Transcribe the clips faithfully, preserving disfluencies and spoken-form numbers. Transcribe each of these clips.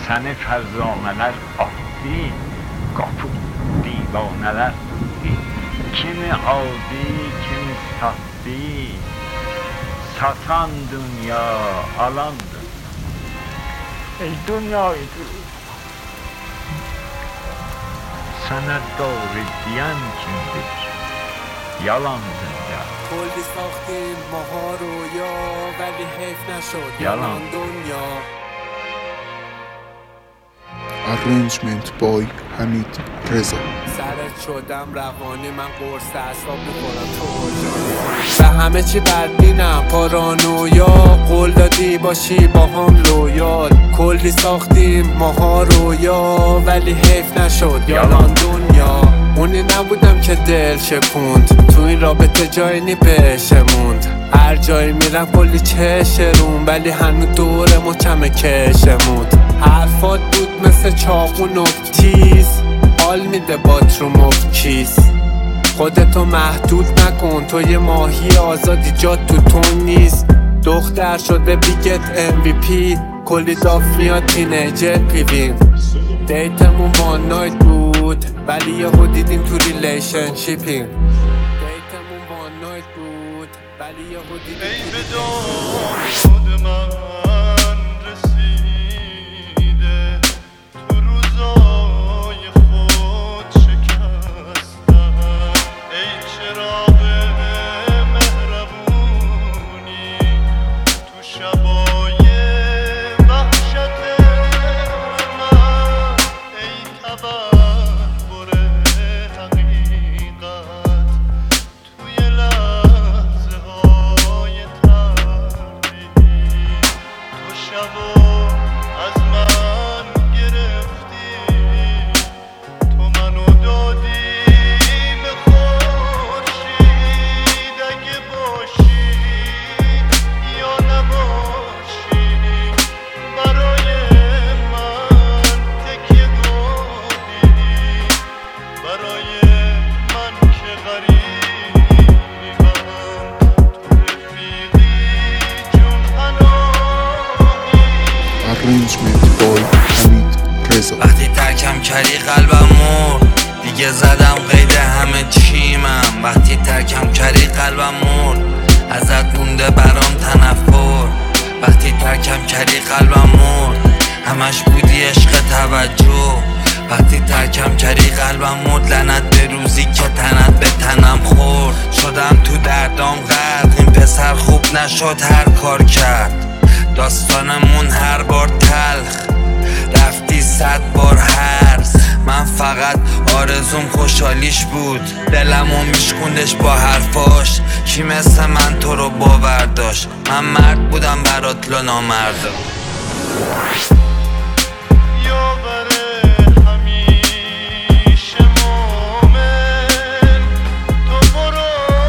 Səni fərzanələr atdı, qapı divanələr tutdu. Kimi aldı, kimi sattı, satan dünya, alan dünya. Ey dünyaydı, sənə doğru deyən kimdir? Yalan dünya. کلی ساختیم ماها رویا ولی حیف نشد یالان دنیا. Arrangement by حمید رضا. سرت شدم روانی من قرص اعصاب میخورم تو کجا. به همه چی بدبینم پارانویا، قول دادی باشی با هم لویال. کلی ساختیم ماها رویا ولی حیف نشد یالان دنیا. اونی نبودم که دل شکوند، تو این رابطه جایی نی بشه موند. هر جایی میرم کلی چشه روم ولی هنو دور ما کمه کشه موند. حرفات بود مثل چاقون و تیز، حال میده بات رو مفت کیس. خودتو محدود نکن، تو یه ماهی آزادی جات تو تو نیست. دختر شده بیگت ام وی پی، کلی داف میاد تینیجر پیوین. دیتمون وان نایت بود ولی یهو دیدیم تو ریلیشنشیپیم. دیتمون وان نایت بود ولی یهو دیدیم ای به داد من رسیده، تو روزای خود شکستم. ای چراغ مهربونی تو شبای وحشت من. ای تبربر حقیقت توی لحظه های تردید. تو شبو از من گرفتی، تو منو دادی به خورشید. اگه باشی یا نباشی برای من تکیه گاهی، برای من که غریبم تو رفیقی جون پناهی. Arrangement by حمید رضا. وقتی ترکم کردی قلبم مرد، دیگه زدم قید همه چیمم. وقتی ترکم کردی قلبم مرد، ازت مونده برام تنفر. وقتی ترکم کردی قلبم مرد، همش بودی عشق توجه. وقتی ترکم کردی قلبم مرد، لعنت به روزی که تنت به تنم خورد. شدم تو دردام غرق، این پسر خوب نشد هر کار کرد. داستانمون هر بار تلخ، رفتی صد بار هرز. من فقط آرزوم خوشحالیش بود، دلمو میشکوندش با حرفاش. کی مثل من تو رو باور داشت؟ من مرد بودم برات لو نامردا. یاور همیشه مومن، تو برو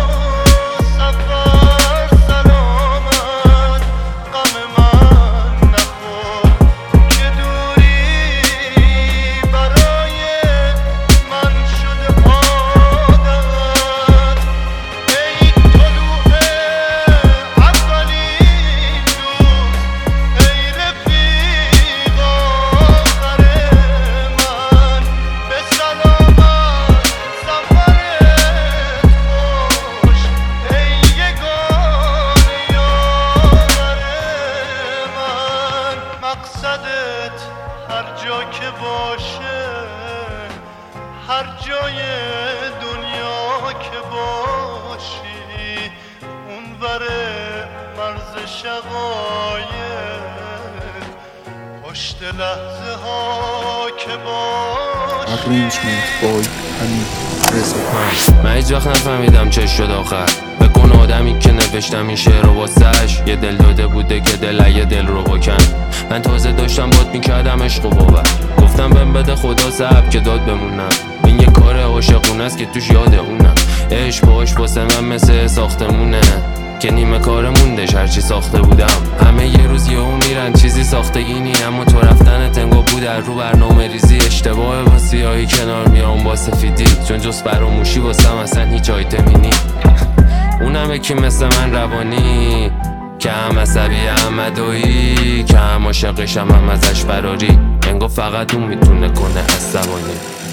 سفر سلامت. غم من نخور که دوری برای من شده عادت. ای طلوع اولین روز، ای رفیق آخر من. به سلامت سفرت خوش، ای یگانه یاور من. مقصدت هر جا که باشه، هر جای دنیا که باشی، اونور مرز شقایق، پشت لحظه ها که باشی. Arrangement by حمید رضا. من هیچ وقت نفهمیدم چه شد آخر. بکن آدمی که نوشتم این شعر رو واسش، یه دل داده بوده که دل اگه دل رو بکن. من تازه داشتم باد میکردم عشق و باور، گفتم بهم بده خدا صبر که داد بمونم. این یه کار عاشقونه است که توش یاد اونم. عشق باش واسه من مثل ساختمونه که نیمه کار موندش هرچی ساخته بودم. همه یه روز یهو میرن چیزی ساختگی نی، اما تو رفتن تنگو بود در رو برنامه ریزی. اشتباه با سیاهی کنار میام با سفیدی، چون جز فراموشی واسم اصلا هیچ آیتمی نی. اونم یکی مثل من روانی، که هم عصبی هم مدعی، که هم عاشقشم هم ازش فراری، انگار فقط اون میتونه کنه عصبانی.